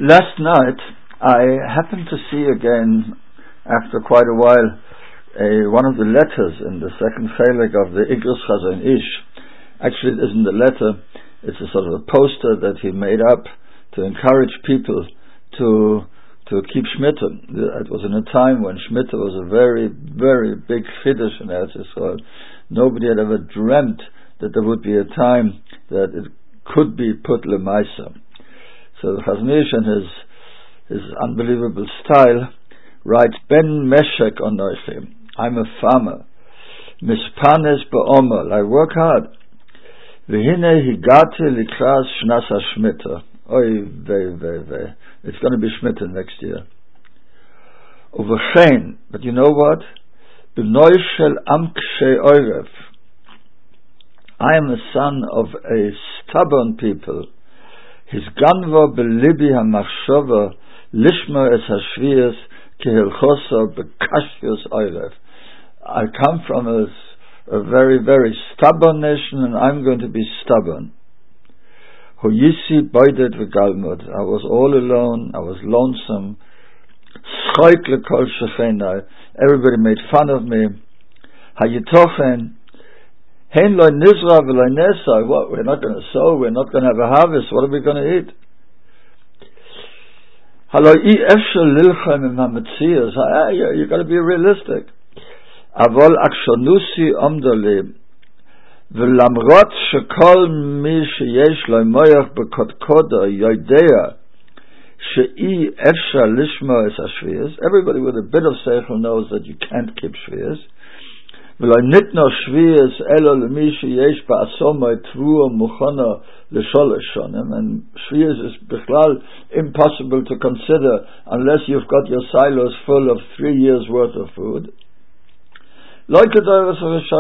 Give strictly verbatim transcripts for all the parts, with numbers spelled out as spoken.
Last night I happened to see again, after quite a while, a, one of the letters in the second chelik of the Igros Chazon Ish. Actually, it isn't a letter, it's a sort of a poster that he made up to encourage people to to keep Shmita. It was in a time when Shmita was a very, very big chiddush in Eretz Yisrael. Nobody had ever dreamt that there would be a time that it could be put lemaisa. So the Chazon Ish, in his his unbelievable style, writes, Ben Meshek Onochi, I'm a farmer. Mispanes be'omer, I work hard. V'hine higati likras shnas hashmita. Oy vey vey vey. It's going to be Shmita next year. Uvechein, but you know what? B'noi shel am kshei orev. I am a son of a stubborn people. His ganva belibi hamachshava lishma es hashvias kehilchosa bekashvius orev. I come from a, a very, very stubborn nation, and I'm going to be stubborn. Hoyisi boidet v'galmud. I was all alone. I was lonesome. Schoik lekol shechenai. Everybody made fun of me. Hayitochen. Hein loy nizra v'loy nesa. What? We're not going to sow. We're not going to have a harvest. What are we going to eat? Halo I efshel lilchem im hametzias. You got to be realistic. Avol akshonusi omdolib. ולמרות שכל מי שיש לו מוח בקודקודו יודע שאי אפשר לשמוע את השביעס, everybody with a bit of seichel knows that you can't keep שביעס, ולא ניתנו שביעס אלו למי שיש בעצמו תבואה מוכנה לשלוש שנים, and שביעס is בכלל impossible to consider unless you've got your silos full of three years worth of food. Like a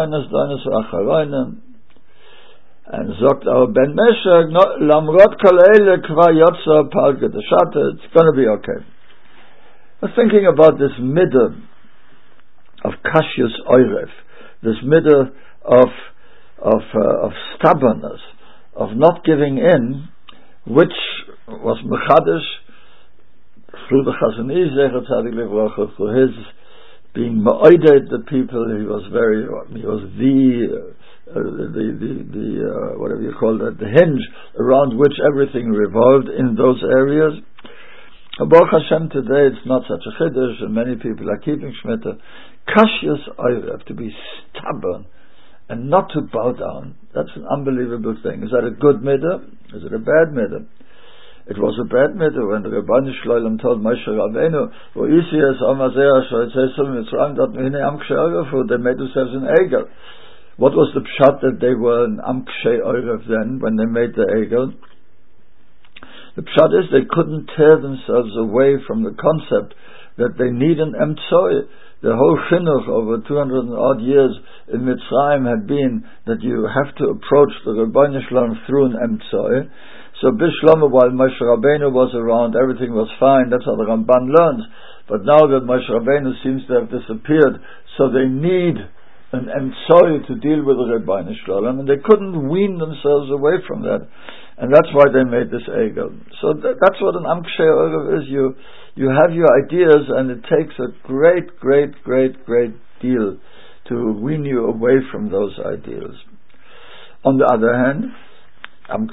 and sagt our Ben Meshek, Lamrot Kalele Kva Yotza Palge the Shata, it's going to be okay. I was thinking about this middle of Kashius Oirev, this middle of of uh, of stubbornness, of not giving in, which was Mechadish through the Chazon Ish Zecher Tzadik Livrocha, for his being ma'oided the people. He was very, he was the, uh, the, the, the uh, whatever you call that, the hinge around which everything revolved in those areas. Baruch Hashem, today it's not such a chiddush, and many people are keeping Shmita. Kashius Oirev, to be stubborn and not to bow down. That's an unbelievable thing. Is that a good midah? Is it a bad midah? It was a bad midah when the Rebbeinu Shloim told Moshe Rabbeinu, "Wo Yisrael Amazeh Shoytzesum Mitzrayim dat mehine am kshei orev, they made themselves an egel." What was the pshat that they were an am kshei orev then when they made the egel? The pshat is they couldn't tear themselves away from the concept that they need an emtsoi. The whole chinuch over two hundred and odd years in Mitzrayim had been that you have to approach the Rebbeinu Shloim through an emtsoi. So Bishlomo, while Moshe Rabbeinu was around, everything was fine. That's how the Ramban learns. But now that Moshe Rabbeinu seems to have disappeared, so they need an emtsoi to deal with the Rebbeinu Shloim, and they couldn't wean themselves away from that. And that's why they made this egel. So th- that's what an am kshei orev is. You, you have your ideas, and it takes a great, great, great, great deal to wean you away from those ideals. On the other hand, I'm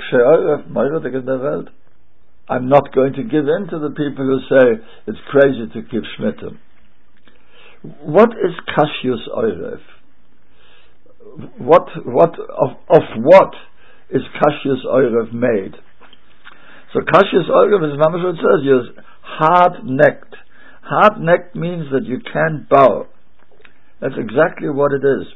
not going to give in to the people who say it's crazy to keep Shmita. What is Kashius Oirev? What, what, of, of what is Kashius Oirev made? So Kashius Oirev is, Mamash says, you're hard-necked. Hard-necked means that you can't bow. That's exactly what it is.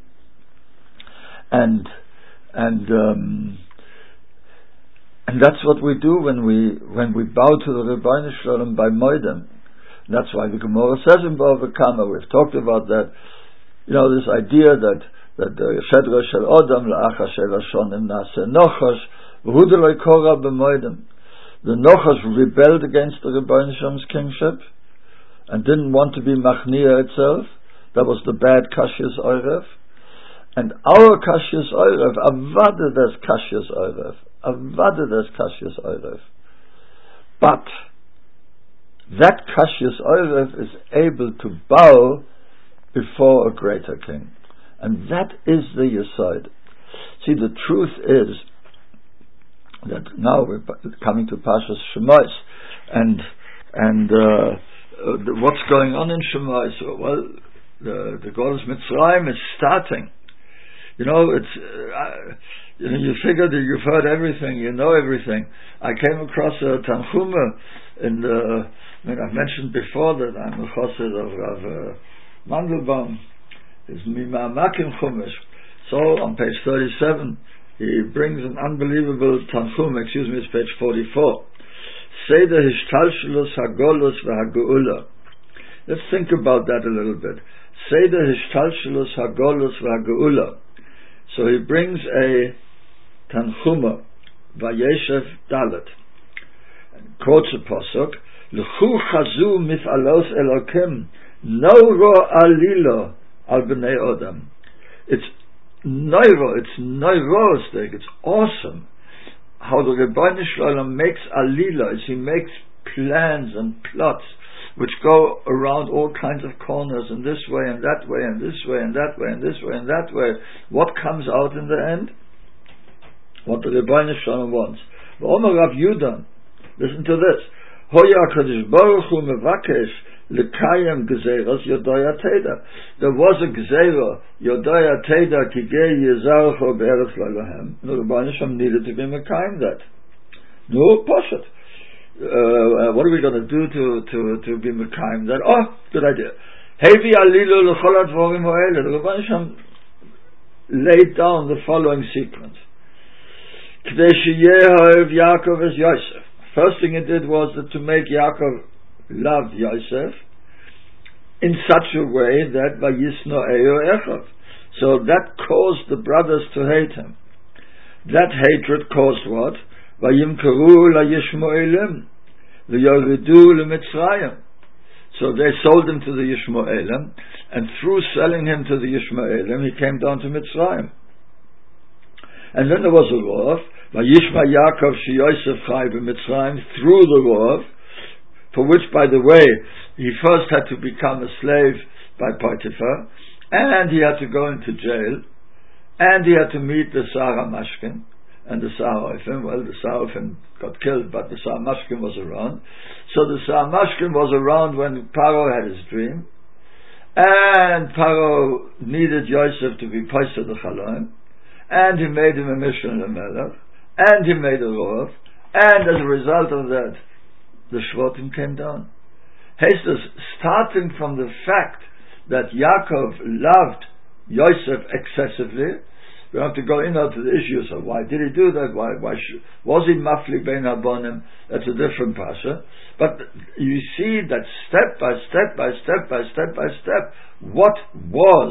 And, and, um, And that's what we do when we when we bow to the Rebbeinu Shloim by Moedem. That's why the Gemara says in Bava Kama, we've talked about that. You know, this idea that that the Shedra Shel Odam La'achar Sheva Shonim Nase Nochash V'hudeloi Korah b'Moedem. The Nochash rebelled against the Rebbeinu Shloim's kingship and didn't want to be Machnia itself. That was the bad Kashius Oirev. And our Kashius Oirev, Avada des Kashius Oirev. Avada des Kashius Oirev. But that Cassius Oref is able to bow before a greater king. And that is the Yesod. See, the truth is that now we're coming to Parshas Shemos, and and uh, uh, the, what's going on in Shemos? Well, the the Golus Mitzrayim is starting. You know, it's uh, you know, you figure that you've heard everything, you know everything. I came across a Tanchuma in the. I mean, I've mentioned before that I'm a chassid of Rav uh, Mandelbaum. It's Mima'amakim Chumash. So on page thirty-seven, he brings an unbelievable Tanchum. Excuse me, it's page forty-four. Seder Hishtalshelus Hagolus v'Hageula. Let's think about that a little bit. Seder Hishtalshelus Hagolus v'Hageula. So he brings a Tanchuma, Vayeshev Dalet, quotes a pasuk. L'chu chazu mif'alos Elokim no ro alilo al b'nei odam. It's neuro, it's neurostic, it's awesome how the Rebbeinu Shalom makes alila, is he makes plans and plots which go around all kinds of corners, and this way and that way and this way and that way and this way and that way. What comes out in the end? What the Rebbeinu Shalom wants. V'omer Rav Yudan, listen to this. Hoya Kadosh Baruch Hu mevakesh lekayem gezeras Yodaya Teda. There was a gezerah Yodaya Teda kigei yizarcho be'eretz lalahem. The Rebbeinu Shalom needed to be mekayem that. No, poshet. Uh, what are we going to do to to to be mekayem that? Oh, good idea. Hevi alilu l'chol advorim ha'ele. The Rebbeinu Shalom laid down the following sequence. K'dei sheyeh ha'ev Yaakov es Yosef. First thing it did was that to make Yaakov love Yosef in such a way that Vayisno Eyo Echav. So that caused the brothers to hate him. That hatred caused what? Vayimkaru la Yishmoelim v'yoridu leMitzrayim. So they sold him to the Yishmoelim, and through selling him to the Yishmoelim, he came down to Mitzrayim. And then there was a Rov, Vayishma Yaakov she Yosef chai b'Mitzrayim, through the Rov, for which, by the way, he first had to become a slave by Potiphar, and he had to go into jail, and he had to meet the Sarah Mashkin and the Sarah. Well, the Sarah got killed, but the Sarah Mashkin was around. So the Sarah Mashkin was around when Paro had his dream, and Paro needed Yosef to be Paisa the Chaloim, and he made him a Mishnah Melech, and he made a Rov, and as a result of that, the Shvatim came down. Hestus, starting from the fact that Yaakov loved Yosef excessively, we have to go in now to the issues of why did he do that, why, why should, was he Mafli Ben Abonim, that's a different pasha, but you see that step by step by step by step by step, what was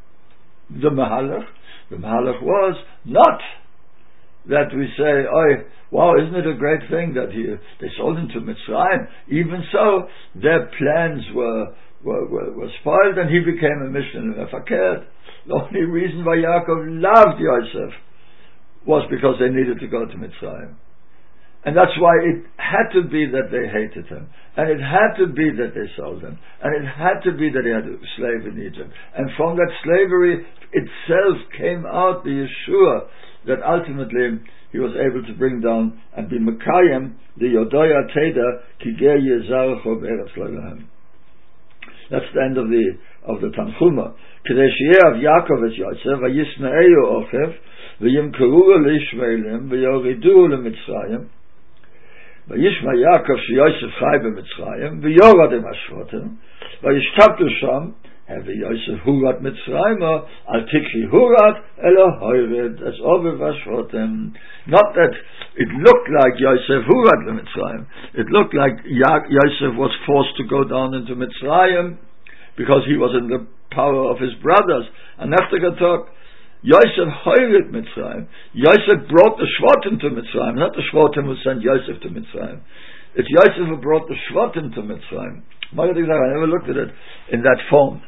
the Mahalach? The Mahalach was not that we say, oh, wow, isn't it a great thing that he, they sold him to Mitzrayim? Even so, their plans were were, were, were spoiled, and he became a Mishnah Mefaker. The only reason why Yaakov loved Yosef was because they needed to go to Mitzrayim. And that's why it had to be that they hated him, and it had to be that they sold him, and it had to be that he had a slave in Egypt. And from that slavery itself came out the Yeshua that ultimately he was able to bring down and be Mekayim, the Yodaya Teda, Kigei Yezarcho Be'eretz Lalahem. That's the end of the of the Tanchuma. K'dei sheyev Yaakov es Yosef, vayisna'eyu ochev, v'yimkeru le'ishmaelim, v'yoridu le'mitzrayim, v'yishma Yaakov sheYosef chai b'mitzrayim, v'yorad im hashvotim, v'yishtabtu sham, hevi Yosef hurat mitzrayim, al tikri hurat, elo hoired, as over hashvotim. Not that it looked like Yosef hurat le'mitzrayim. It looked like ya- Yosef was forced to go down into Mitzrayim, because he was in the power of his brothers. And after Gatok, Yosef hoired Mitzrayim. Yosef brought the Shvatim to Mitzrayim, not the Shvatim who sent Yosef to Mitzrayim. It's Yosef who brought the Shvatim to Mitzrayim. I never looked at it in that form,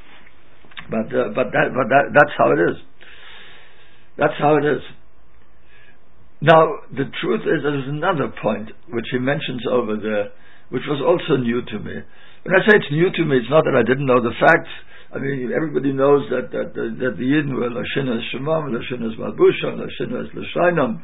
but uh, but that but that that's how it is. That's how it is. Now, the truth is, there's another point which he mentions over there, which was also new to me. When I say it's new to me, it's not that I didn't know the facts. I mean, everybody knows that that, that, that the Yidden were Lashinas Shemam, Lashinas Malbusha, Lashinas Lashainam.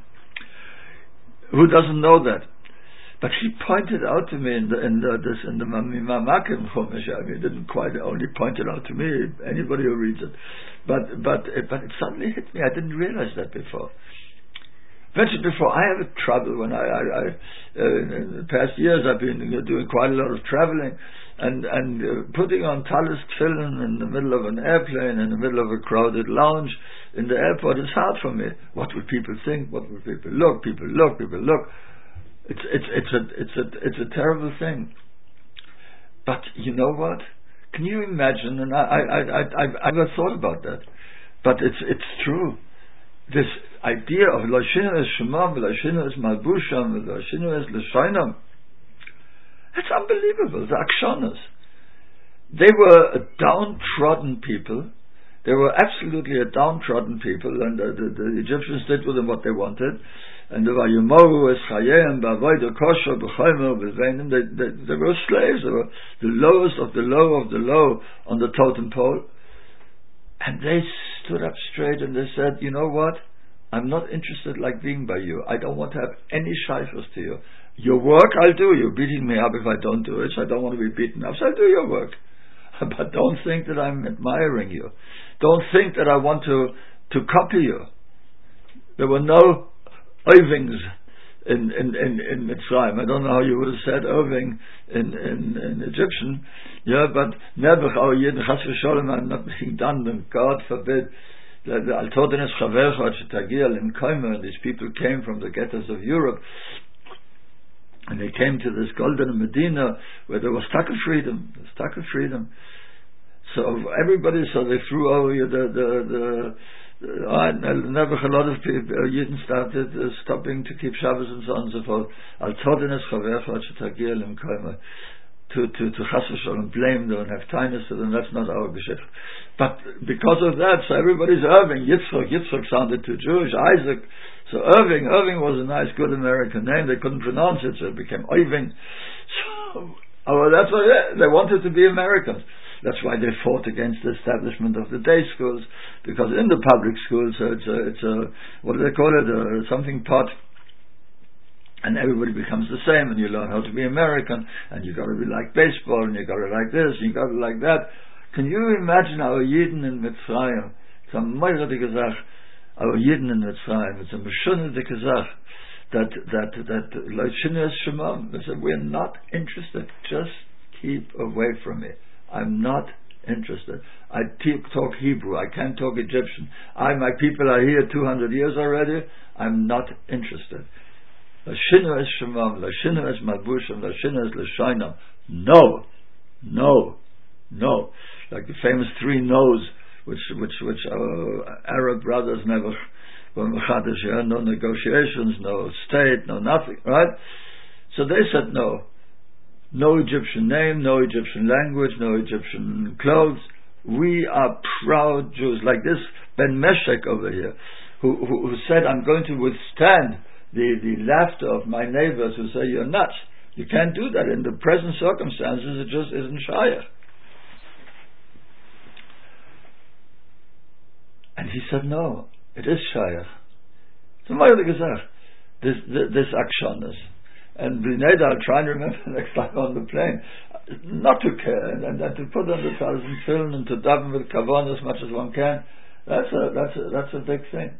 Who doesn't know that? But he pointed out to me in the in the this in the Mamakim Chumash. I mean, he didn't quite only point it out to me. Anybody who reads it, but but but it suddenly hit me. I didn't realize that before. Mentioned before, I have a trouble when I, I, I uh, in the past years I've been uh, doing quite a lot of traveling, and and uh, putting on talis tefillin in the middle of an airplane, in the middle of a crowded lounge in the airport is hard for me. What will people think? What will people look? People look. People look. It's it's it's a it's a it's a terrible thing. But you know what? Can you imagine? And I I I I I've, I've never thought about that, but it's it's true. This idea of Lashina is Shemam, Lashina is Malbusham, Lashina is Lashainam. It's unbelievable. The Akshanas. They were a downtrodden people. They were absolutely a downtrodden people, and the, the, the Egyptians did with them what they wanted. And the Vayumoru es Chayim, Bavoida Kosher, B'chaymer, B'zveinim, they, they, they were slaves. They were the lowest of the low of the low on the totem pole. And they stood up straight and they said, you know what? I'm not interested like being by you. I don't want to have any shaykhs to you. Your work, I'll do. You're beating me up if I don't do it, so I don't want to be beaten up, so I'll do your work. But don't think that I'm admiring you. Don't think that I want to, to copy you. There were no Ovings in, in, in, in Mitzrayim. I don't know how you would have said Oving in, in, in Egyptian. Yeah, but never, oh, jeden Chas v'sholem, I'm not being done, and God forbid. Al Todenes Chavercha Shetagiel in Koimer, and these people came from the ghettos of Europe, and they came to this golden Medina where there was taka freedom, there was taka freedom. So everybody, so they threw over the the the. the uh, never a lot of people, uh, Yidden started uh, stopping to keep Shabbos and so on and so forth. Al Todenes Chavercha Shetagiel in Koimer. To to to chas v'sholom blame them and have kindness to them. That's not our geschichte. But because of that, so everybody's Irving. Yitzchak, Yitzchak sounded too Jewish. Isaac, so Irving, Irving was a nice, good American name. They couldn't pronounce it, so it became Irving. So, oh, that's why they, they wanted to be Americans. That's why they fought against the establishment of the day schools, because in the public schools, so it's a, it's a what do they call it? A, something pot. And everybody becomes the same, and you learn how to be American, and you got to be like baseball, and you got to like this, and you got to like that. Can you imagine our Yidden in Mitzrayim? It's a meirdige Sach. Our Yidden in Mitzrayim. It's a meshundige Sach. That that that Leishinas Shemam. They said, we're not interested. Just keep away from me. I'm not interested. I te- talk Hebrew. I can't talk Egyptian. I my people are here two hundred years already. I'm not interested. Lashina es Shemam, Lashina es Malbusham, Lashina es Lashainam. No, no, no. Like the famous three no's, which which which our Arab brothers never were mechadish. Yeah? No negotiations, no state, no nothing. Right? So they said no, no Egyptian name, no Egyptian language, no Egyptian clothes. We are proud Jews. Like this Ben Meshek over here, who who, who said, "I'm going to withstand The, the laughter of my neighbors who say you're nuts." You can't do that in the present circumstances. It just isn't shaykh. And he said, no, it is shaykh. So what have gesagt? This this, this akshanas. And B'neda, I'll try and remember next time on the plane, not to care and, and, and to put on the thousand film and to daven with kavan as much as one can. That's a that's a that's a big thing.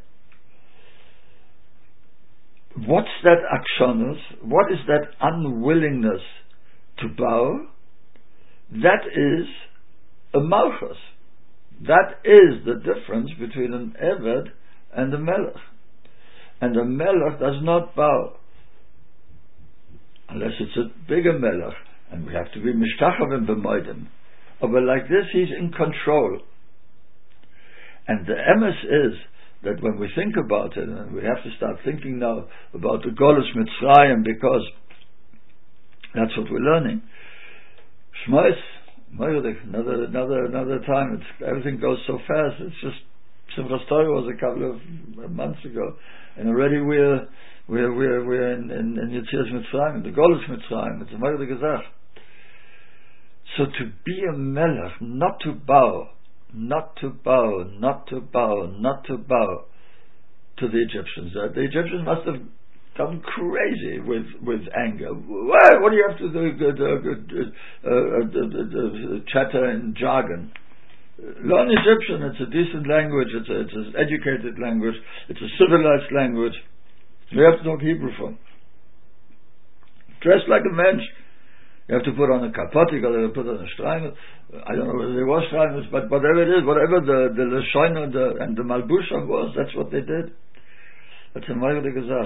What's that akshanus? What is that unwillingness to bow? That is a malchus. That is the difference between an eved and a melech. And a melech does not bow unless it's a bigger melech, and we have to be mishtachavim b'moedim. But like this, he's in control. And the emes is that when we think about it, and we have to start thinking now about the Golus Mitzrayim, because that's what we're learning. Shmois, another another another time. It's, everything goes so fast. It's just Simchas Torah was a couple of months ago, and already we're We're, we're, we're in, in, in Yetzias Mitzrayim, the Golus Mitzrayim. It's a Meirde Gezach. So to be a melech, not to bow, not to bow, not to bow, not to bow to the Egyptians. Uh, the Egyptians must have gone crazy with, with anger. Why? What do you have to do? Good, uh, good, uh, uh, uh, uh, chatter and jargon. Learn Egyptian. It's a decent language. It's a, it's an educated language. It's a civilized language. You have to talk Hebrew from. Dress like a mensch. You have to put on a kapotik, or you put on a streimel. I don't know whether they were streimels, but whatever it is, whatever the the Leshon and the, and the Malbusha was, that's what they did. That's a Meirde Gezach.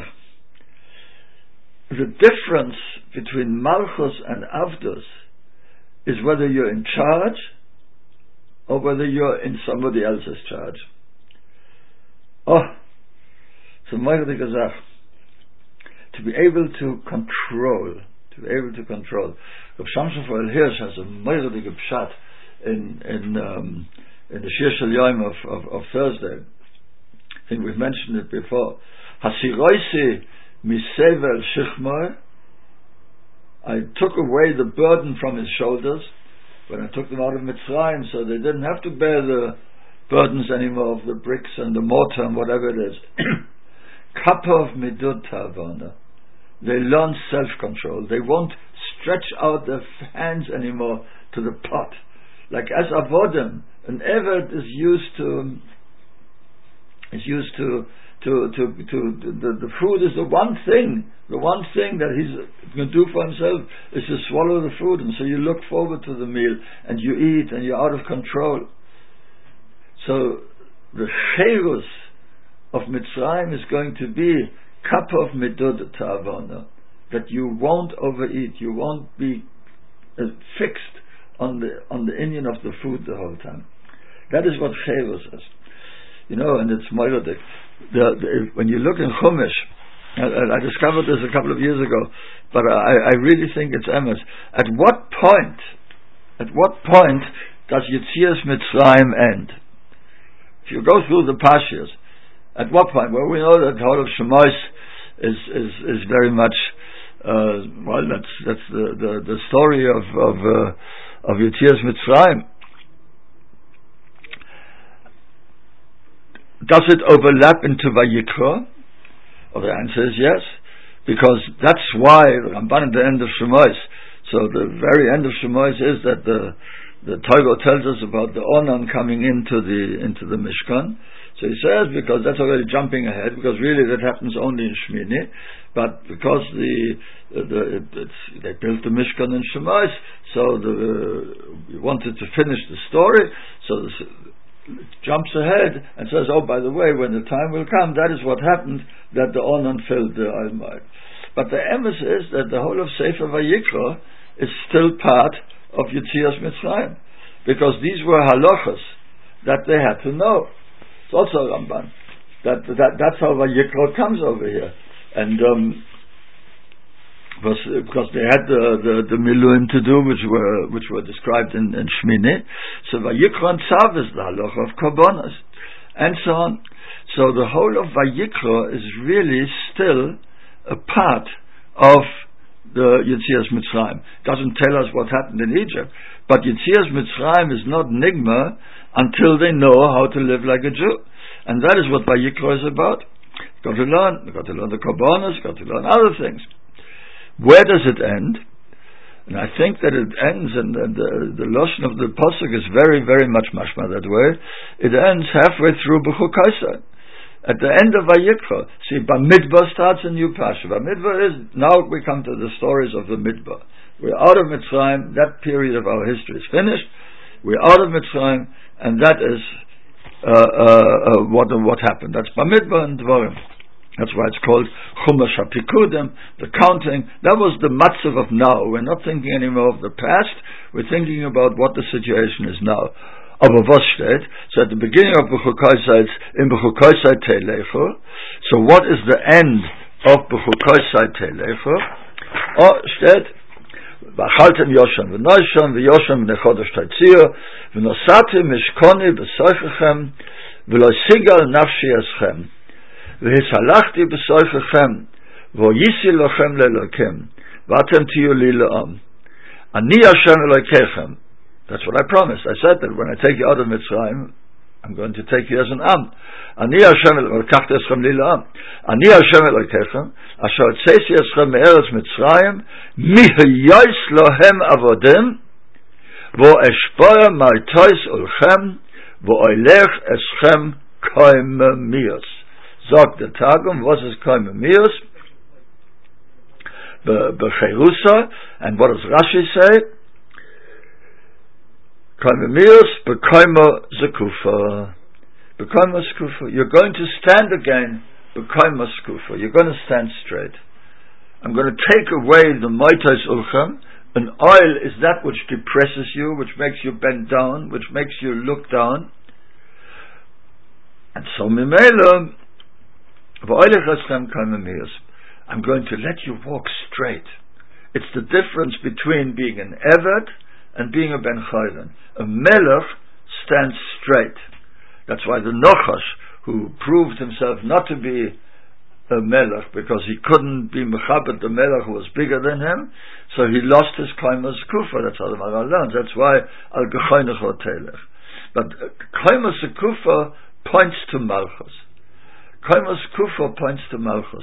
The difference between Malchus and Avdus is whether you're in charge or whether you're in somebody else's charge. Oh, so Meirde Gezach. To be able to control, to be able to control. Rav Shamshon Foel Hirsch has a Meirde Pshat in in um, in the Shir Shel Yom of, of, of Thursday. I think we've mentioned it before. Hasiroisi misevel shichmoi. I took away the burden from his shoulders when I took them out of Mitzrayim, so they didn't have to bear the burdens anymore of the bricks and the mortar and whatever it is. Kapov midud tavana. They learn self-control. They won't stretch out their hands anymore to the pot. Like as avodim, an eved is used to is used to to to, to the, the food is the one thing, the one thing that he's going to do for himself is to swallow the food, and so you look forward to the meal and you eat and you're out of control. So the Cherus of Mitzrayim is going to be kapov midud ta'avana, that you won't overeat, you won't be uh, fixed on the on the Indian of the food the whole time. That is what Cherus is, you know, and it's Meirde. The, the, when you look in Chumash, I, I discovered this a couple of years ago, but I, I really think it's emes. At what point, at what point does Yetzias Mitzrayim end? If you go through the Pashas, at what point? Well, we know that the whole of Shemos is is is very much uh, well. That's that's the, the, the story of of uh, of Yetzias Mitzrayim. Does it overlap into Vayikra? Well, the answer is yes, because that's why the Ramban at the end of Shemos. So the very end of Shemos is that the the Torah tells us about the Onan coming into the into the Mishkan. So he says, because that's already jumping ahead, because really that happens only in Shmini, but because the, the it, it's, they built the Mishkan in Shemos, so the, we wanted to finish the story, so this, it jumps ahead and says, oh, by the way, when the time will come, that is what happened, that the Onan filled the Almighty. But the emes is that the whole of Sefer Vayikra is still part of Yetzias Mitzrayim, because these were halachas that they had to know. It's also Ramban. That, that that's how Vayikra comes over here, and um, was, because they had the the, the miluim to do, which were which were described in, in Shmini. So Vayikra and Tzav is the halacha of Korbanos, and so on. So the whole of Vayikra is really still a part of the Yetzias Mitzrayim. Doesn't tell us what happened in Egypt, but Yetzias Mitzrayim is not nigma until they know how to live like a Jew. And that is what Vayikra is about. You've got to learn, you've got to learn the Korbanos, you've got to learn other things. Where does it end? And I think that it ends, and the, the, the Lashon of the Pasuk is very, very much mashma that way. It ends halfway through B'chukaisai. At the end of Vayikra, see, Bamidbar starts a new Pasha. Bamidbar is, now we come to the stories of the Midbar. We're out of Mitzrayim, that period of our history is finished. We're out of Mitzrayim, and that is uh, uh, uh, what uh, what happened. That's Bamidbar and Dvarim. That's why it's called Chumash HaPikudim, the counting. That was the matzav of now. We're not thinking anymore of the past. We're thinking about what the situation is now. Aber was steht? So at the beginning of B'chukaisai, it's in B'chukaisai Telecho. So what is the end of B'chukaisai Telecho? Oh, steht, ואכלתם יושם ונוישם ויושם בני חודש תציע ונוסעתם משכוני בסויככם ולא סיגל נפשי אסכם והסלחתי בסויככם Vo yisi lochem lelokim, vatem tiyu li le'am. Ani Hashem Elokeichem. That's what I promised. I said that when I take you out of Mitzrayim, I'm going to take you as an Am. Ani Hashem Elokeichem li le'am. Ani Hashem Elokeichem, asher tzesi eschem me'eretz Mitzrayim, mihyos lohem avodim, vo eshpoya ma'itois ulchem, vo oilech eschem koimemios. Sagt der Targum, was ist koimemios? Becherusa, and what does Rashi say? Koimemios bekoima zekufa. Bekoima zekufa. You're going to stand again. Bekoima zekufa. You're going to stand straight. I'm going to take away the moitais ulchem. An oil is that which depresses you, which makes you bend down, which makes you look down. And so mimela v'oilech eschem koimemios. I'm going to let you walk straight. It's the difference between being an Eved and being a Ben Chayren. A Melech stands straight. That's why the Nochash, who proved himself not to be a Melech because he couldn't be Mechabed, the Melech who was bigger than him, so he lost his Kaimas Kufa. That's how the Maral learns. That's why Al Gechoinech Hotelech. But Kaimas Kufa points to Malchus. Kaimas Kufa points to Malchus.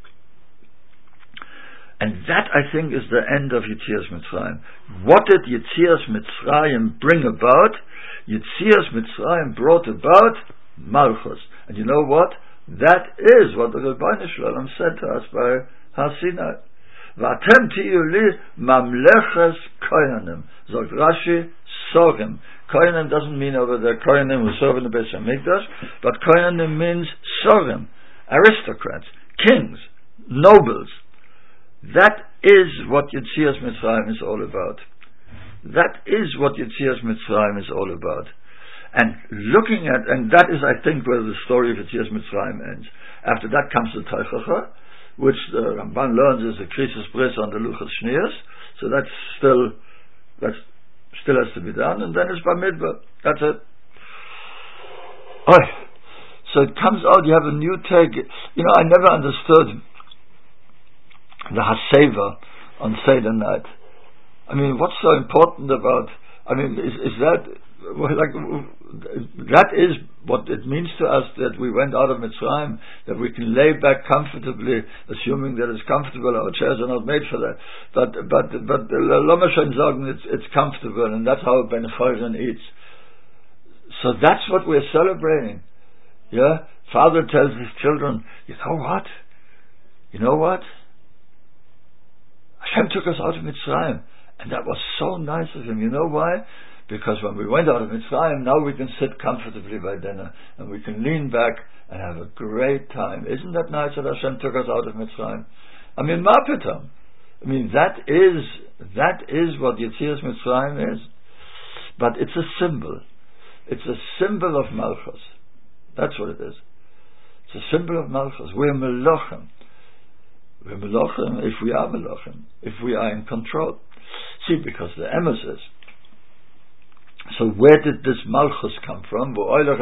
And that, I think, is the end of Yetzias Mitzrayim. What did Yetzias Mitzrayim bring about? Yetzias Mitzrayim brought about Malchus. And you know what? That is what the Rebbeinu Shalom said to us by Har Sinai. V'atem tiyu li mamleches kohanim. Sagt Rashi, Sogim. Kohanim doesn't mean over there Kohanim who serve in the Beis HaMikdash, but Kohanim means Sogim, aristocrats, kings, nobles. That is what Yetzias Mitzrayim is all about. That is what Yetzias Mitzrayim is all about. And looking at, and that is, I think, where the story of Yetzias Mitzrayim ends. After that comes the Teichacha, which the Ramban learns is the Krisis Bris on the Luchas Shnias. So that's still, that's still has to be done. And then it's Bamidbar. That's it. Oh, so it comes out, you have a new take. You know, I never understood the Haseva on Seder night. I mean, what's so important about? I mean, is, is that well, like that is what it means to us that we went out of Mitzrayim, that we can lay back comfortably, assuming that it's comfortable. Our chairs are not made for that, but but but Lomashon sagen it's it's comfortable, and that's how Ben Chayren eats. So that's what we're celebrating. Yeah, Father tells his children, you know what? You know what? Hashem took us out of Mitzrayim, and that was so nice of him. You know why? Because when we went out of Mitzrayim, now we can sit comfortably by dinner, and we can lean back and have a great time. Isn't that nice that Hashem took us out of Mitzrayim? I mean, ma pitam. I mean, that is that is what Yetzias Mitzrayim is. But it's a symbol. It's a symbol of Malchus. That's what it is. It's a symbol of Malchus. We're Melachim. We're Melachim if we are Melachim, if we are in control. See, because the emes is. So where did this Malchus come from?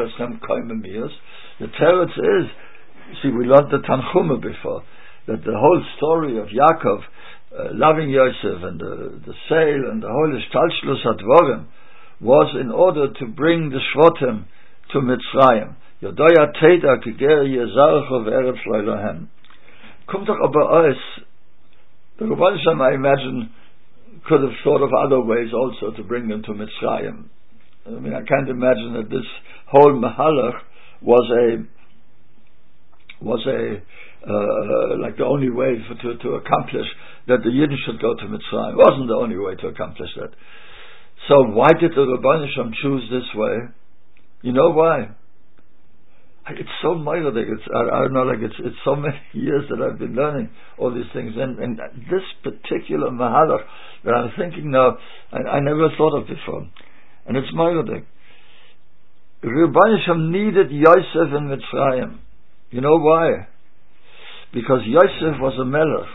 The teretz is, see, we learned the Tanchuma before, that the whole story of Yaakov uh, loving Yosef and the, the sale and the whole Ishtalshlus HaDvorim was in order to bring the Shvotim to Mitzrayim. Yodoya Teda Kiger Yezarcho Ve'eretz Loilohem. Kommt doch aber aus, the Rebbeinu Shalom, I imagine, could have thought of other ways also to bring them to Mitzrayim. I mean, I can't imagine that this whole Mahalach was a was a uh, like the only way for, to to accomplish that the Yidden should go to Mitzrayim. It wasn't the only way to accomplish that. So why did the Rebbeinu Shalom choose this way? You know why? It's so myriad. It's I, I don't know, like it's it's so many years that I've been learning all these things, and, and this particular Mahalach that I'm thinking now, I, I never thought of before, and it's myriad. Rebbeinu Shalom needed Yosef in Mitzrayim. You know why? Because Yosef was a melech.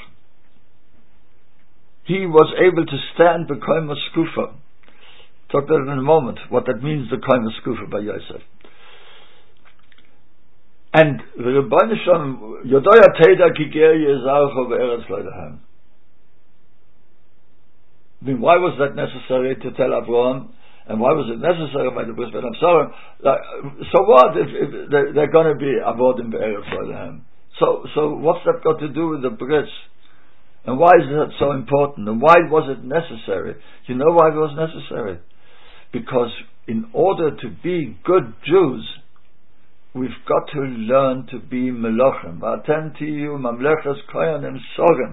He was able to stand b'koyma skufa. Talk about it in a moment. What that means, the koyma skufa by Yosef. And the Rebbeinu Shalom, Yodoya Teda Kiger Yezalcho Be'eretz Leilahem. I mean, why was that necessary to tell Avraham? And why was it necessary by the Bris Ben Absalom? Like, so what if, if they're, they're going to be Avodim Be'eretz Leilahem? So, so what's that got to do with the Bris? And why is that so important? And why was it necessary? You know why it was necessary? Because in order to be good Jews, we've got to learn to be Melachim. V'atem tiyu mamlechas kohanim sogem.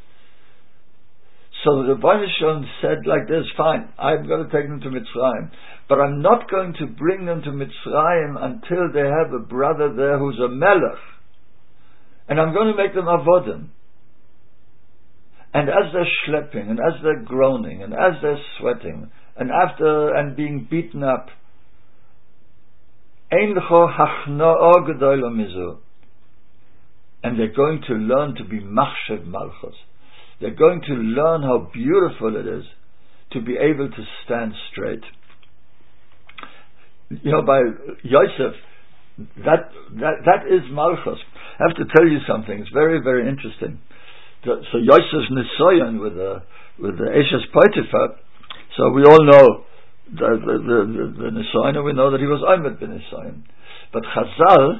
So the Rebbeinu Shalom said like this, fine, I'm going to take them to Mitzrayim, but I'm not going to bring them to Mitzrayim until they have a brother there who's a Melech. And I'm going to make them Avodim. And as they're schlepping, and as they're groaning, and as they're sweating, and after, and being beaten up, and they're going to learn to be Machshev Malchus. They're going to learn how beautiful it is to be able to stand straight. You know, by Yosef, that, that, that is Malchus. I have to tell you something. It's very, very interesting. So Yosef's Nisayon with the with the Eshes Potiphar. So we all know the the the, the Nisayon, and we know that he was Ahmed ben Nisayon. But Chazal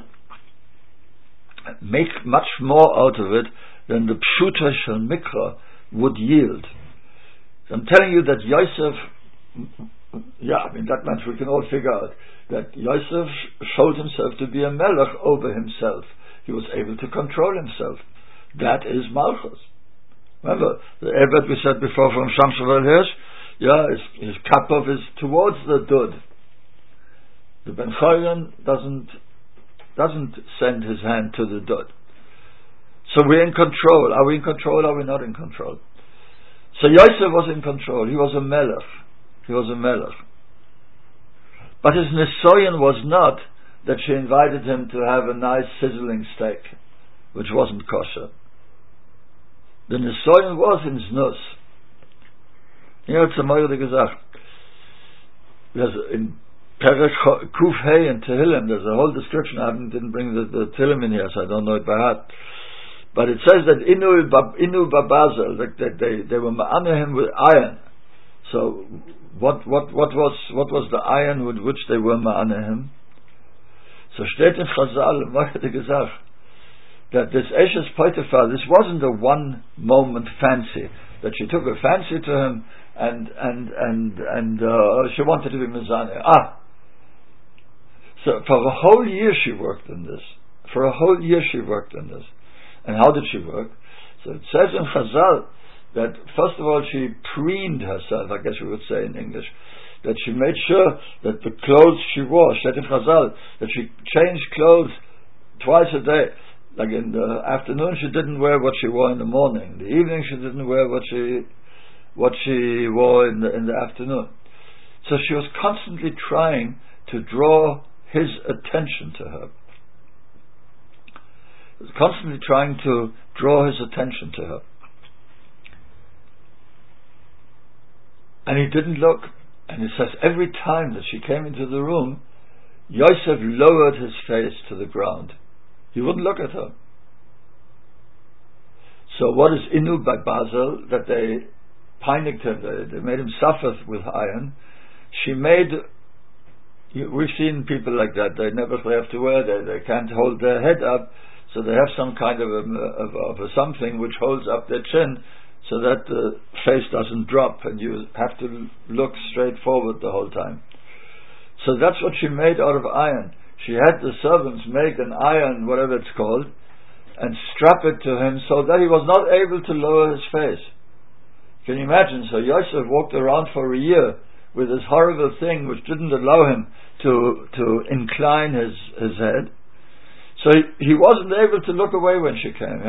make much more out of it than the Pshuta Shel Mikra would yield. So I'm telling you that Yosef, yeah, I mean that much we can all figure out, that Yosef showed himself to be a melech over himself. He was able to control himself. That is Malchus. Remember, the Ebed we said before from Shamshavel Hirsch, yeah, his, his kapov is towards the Dud. The Ben Chayran doesn't doesn't send his hand to the Dud. So we're in control. Are we in control? Are we not in control? So Yosef was in control. He was a melech. He was a melech. But his nisoyan was not that she invited him to have a nice sizzling steak, which wasn't kosher. The nisoyan was in znus. You know, it's a moire gesagt. There's in Perek Kuf Hey and Tehillim, there's a whole description. I didn't bring the, the Tehillim in here, so I don't know it by heart. But it says that Inu Inu Babazel, that, that they they were ma'ana him with iron. So what what what was what was the iron with which they were ma'ana him? So steht in Chazal, moire gesagt, that this Eshes Potiphar, this wasn't a one moment fancy, that she took a fancy to him and and and and uh, she wanted to be Mizaneh. Ah, so for a whole year she worked on this. For a whole year she worked on this. And how did she work? So it says in Chazal that first of all she preened herself, I guess we would say in English, that she made sure that the clothes she wore, said in Chazal, that she changed clothes twice a day. Like in the afternoon she didn't wear what she wore in the morning. In the evening she didn't wear what she what she wore in the in the afternoon. So she was constantly trying to draw his attention to her. She was constantly trying to draw his attention to her. And he didn't look. And it says every time that she came into the room, Yosef lowered his face to the ground. He wouldn't look at her. So what is Inu by Basel? That they panicked him, they, they made him suffer with iron. She made, we've seen people like that, they never have to wear, they, they can't hold their head up, so they have some kind of a, of, of a something which holds up their chin so that the face doesn't drop and you have to look straight forward the whole time. So that's what she made out of iron. She had the servants make an iron, whatever it's called, and strap it to him so that he was not able to lower his face. Can you imagine? So Yosef walked around for a year with this horrible thing which didn't allow him to to incline his, his head. So he, he wasn't able to look away when she came.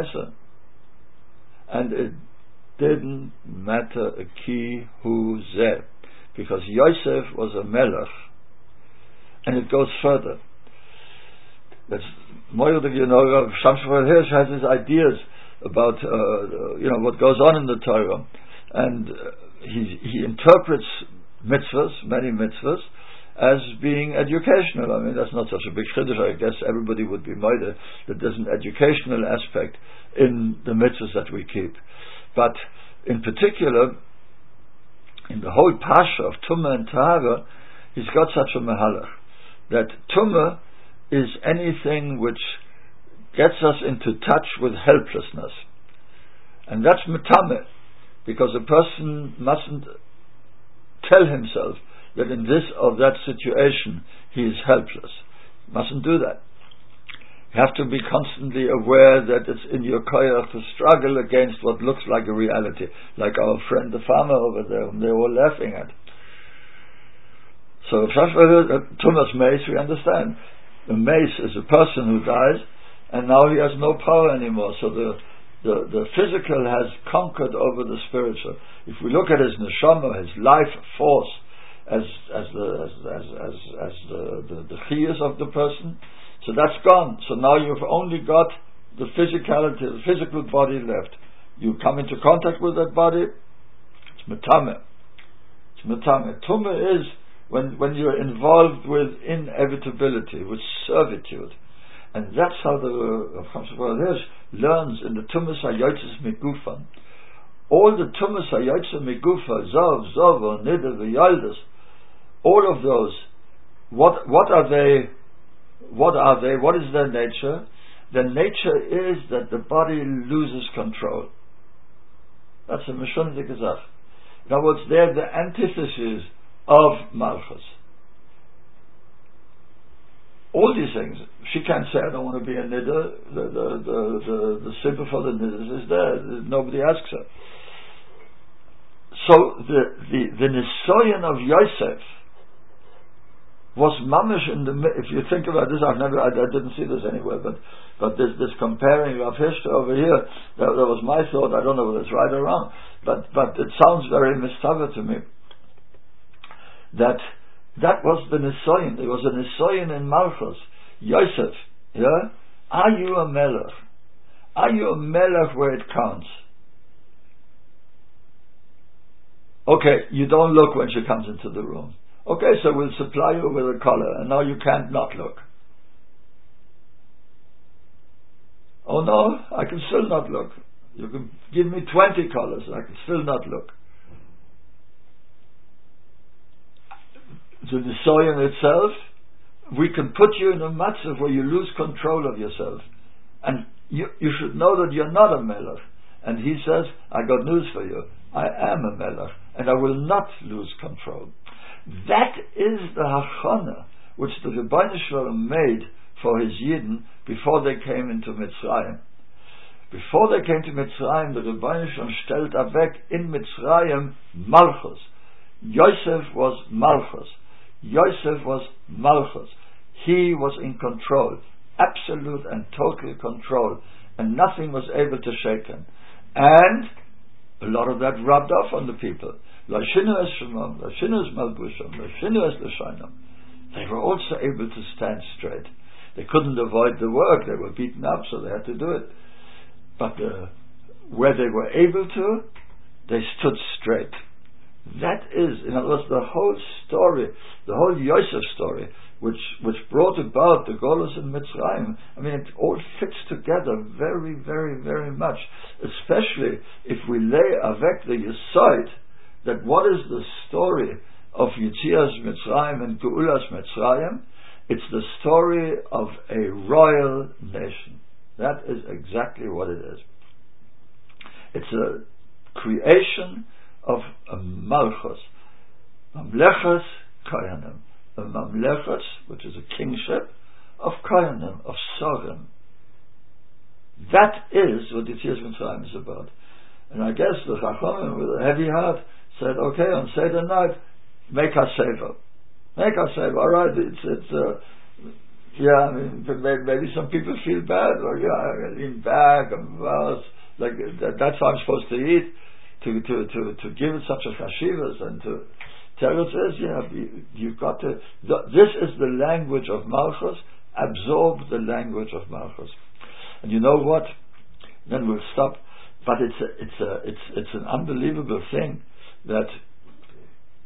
And it didn't matter a ki hu zeh, because Yosef was a melech. And it goes further. That's more than you know. Shamshavel Hirsch has his ideas about uh, you know what goes on in the Torah, and uh, he he interprets mitzvahs, many mitzvahs, as being educational. I mean, that's not such a big chiddush. I guess everybody would be moided that there's an educational aspect in the mitzvahs that we keep. But in particular, in the whole pasha of Tumah and Tahara, he's got such a mahalach that Tumah is anything which gets us into touch with helplessness. And that's metameh, because a person mustn't tell himself that in this or that situation he is helpless. Mustn't do that. You have to be constantly aware that it's in your koyach to struggle against what looks like a reality, like our friend the farmer over there, whom they were laughing at. So, Tumas mace, we understand. The mace is a person who dies, and now he has no power anymore. So the the, the physical has conquered over the spiritual. If we look at his neshama, his life force, as as the as as as, as the the, the chiyus of the person, so that's gone. So now you've only got the physicality, the physical body left. You come into contact with that body, it's metameh. It's metameh. Tumah is when when you're involved with inevitability, with servitude. And that's how the Rav Chaim Hirsch learns in the Tumas HaYotzes Migufan. All the Tumas HaYotzes Migufa, Zav, Zava, Nida, V'Yaldas, all of those, what what are they? What are they? What is their nature? Their nature is that the body loses control. That's a Mishon Dikazach. In other words, they're the antithesis of Malchus. All these things, she can't say, I don't want to be a niddah. The the the the, the simple for the niddah is there. Nobody asks her. So the the the nisoyan of Yosef was mamish in the. If you think about this, I've never, I, I didn't see this anywhere, but but this this comparing Rav Hirsch over here, that, that was my thought. I don't know whether it's right or wrong, but but it sounds very mistava to me. That. That was the Nisoyin. There was a Nisoyin in Malchus. Yosef, yeah? Are you a melech? Are you a melech where it counts? Okay, you don't look when she comes into the room. Okay, so we'll supply you with a collar, and now you can't not look. Oh no, I can still not look. You can give me twenty collars, I can still not look. The Nisoyan itself, we can put you in a matzav where you lose control of yourself. And you, you should know that you're not a melech. And he says, I got news for you. I am a melech, and I will not lose control. That is the hachana which the Rebbeinu Shalom made for his Yidden before they came into Mitzrayim. Before they came to Mitzrayim, the Rebbeinu Shalom stellt avek in Mitzrayim Malchus. Yosef was Malchus. Yosef was Malchus. He was in control, absolute and total control, and nothing was able to shake him. And a lot of that rubbed off on the people. They were also able to stand straight. They couldn't avoid the work. They were beaten up, so they had to do it. But uh, where they were able to, they stood straight. That is, in other words, the whole story, the whole Yosef story, which which brought about the Golus in Mitzrayim. I mean, it all fits together very, very, very much. Especially if we lay avek the Yesod, that what is the story of Yitzias Mitzrayim and Geulas Mitzrayim? It's the story of a royal nation. That is exactly what it is. It's a creation of a Malchus, Mamlechas Koyanim, a Mamlechas, which is a kingship of Koyanim, of Sorim. That is what Yitzias Mitzrayim is about. And I guess the Chachamim with a heavy heart said, okay, on Seder night, make us savor. Make us savor. All right, it's, it's, uh, yeah, I mean, maybe some people feel bad, or yeah, I lean back, and well, like, that, that's how I'm supposed to eat. To, to, to, to give it such a chashivas and to tell us this, yeah, you, you've got to, the, this is the language of Malchus, absorb the language of Malchus. And you know what? Then we'll stop. But it's a, it's a, it's, it's an unbelievable thing that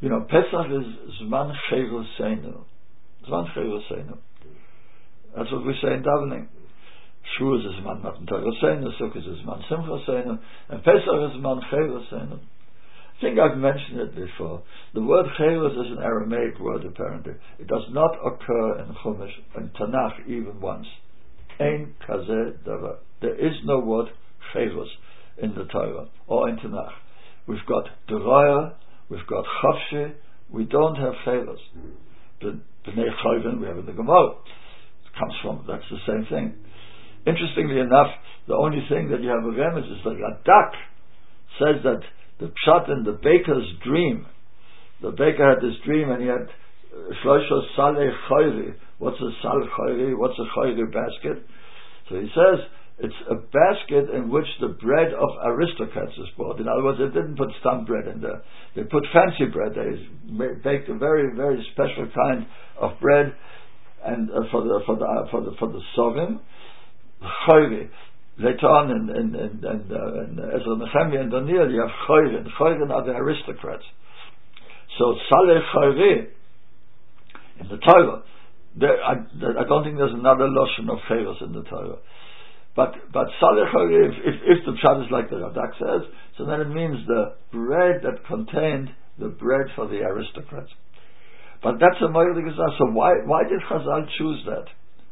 You know, Pesach is Zman Cheruseinu. Zman Cheruseinu. That's what we say in davening. Shavuos is Zman Matan Toraseinu, Sukkot is Zman Simchaseinu, and Pesach is Zman Cheruseinu. I think I've mentioned it before. The word Cherus is an Aramaic word, apparently. It does not occur in Chumash, in Tanakh, even once. Ein kazeh davar. There is no word Cherus in the Torah or in Tanakh. We've got Deraya, we've got Chavshi, we don't have Cherus. B'nei Chayvin we have in the Gemara. It comes from, that's the same thing. Interestingly enough, the only thing that you have a remez is the Radak says that the pshat in the baker's dream, the baker had this dream and he had Shloisha Saleh Chayri. What's a Sal Chayri? What's a Chayri basket? So he says it's a basket in which the bread of aristocrats is bought. In other words, they didn't put stump bread in there. They put fancy bread. They baked a very, very special kind of bread, and uh, for the for the uh, for the for the sovim, Chayri. Later on in in in, in, uh, in Ezra Nehemiah and Daniel, you have Chayrin. Chayrin are the aristocrats. So Saleh Chayri in the Torah. There, I, I don't think there's another lotion of Cherus in the Torah. But but Saleh Chayri, if, if, if the pshat is like the Radak says, so then it means the bread that contained the bread for the aristocrats. But that's a Moed Gezah. So why why did Chazal choose that?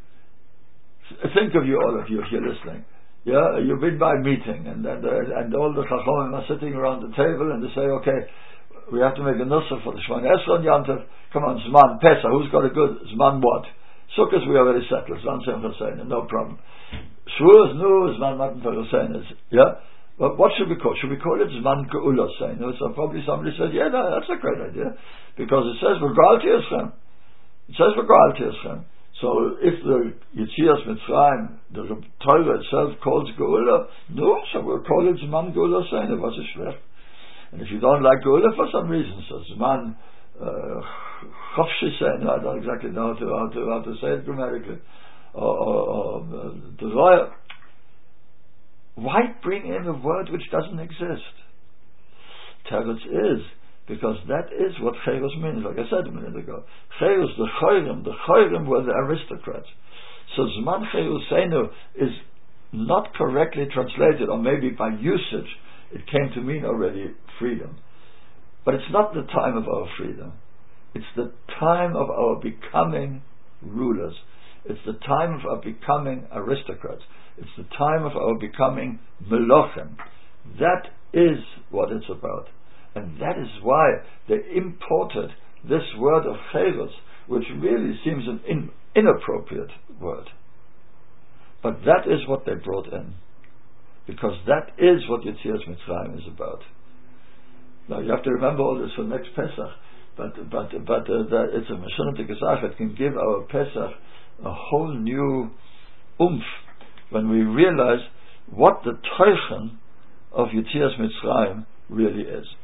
Think of you, all of you, if you're listening. Yeah, you've been by a meeting, and and, uh, and all the Chachamim are sitting around the table, and they say, okay, we have to make a nusach for the Shemona Esrei on Yantav. Come on, Zman Pesach. Who's got a good Zman what? Sukkot we already settled. Zman Simchas Seina, no problem. Shavuos, no, Zman Matan Torah Seina. Yeah, but what should we call? Should we call it Zman Geula Seina? So probably somebody said, yeah, no, that's a great idea, because it says V'Gal Tiyaschem. It says V'Gal Tiyaschem. So if the Yetzias Mitzrayim, the Torah itself calls Geula, no, so we'll call it Zman Geula Seina. What's it schlecht? And if you don't like Geula for some reason, so Zman Chavshi Seina, I don't exactly know how to, how to, how to say it grammatically, or, or, or the Royal. Why bring in a word which doesn't exist? Teretz is, because that is what Cherus means, like I said a minute ago. Cherus, the Choyrim, the Choyrim were the aristocrats. So Zman Cheruseinu is not correctly translated, or maybe by usage it came to mean already freedom. But it's not the time of our freedom. It's the time of our becoming rulers. It's the time of our becoming aristocrats. It's the time of our becoming melochem. That is what it's about. And that is why they imported this word of Cherus, which really seems an in, inappropriate word. But that is what they brought in. Because that is what Yetzias Mitzrayim is about. Now you have to remember all this for next Pesach. But but but uh, that it's a Meshonah Gezach. It can give our Pesach a whole new oomph when we realize what the Teichen of Yetzias Mitzrayim really is.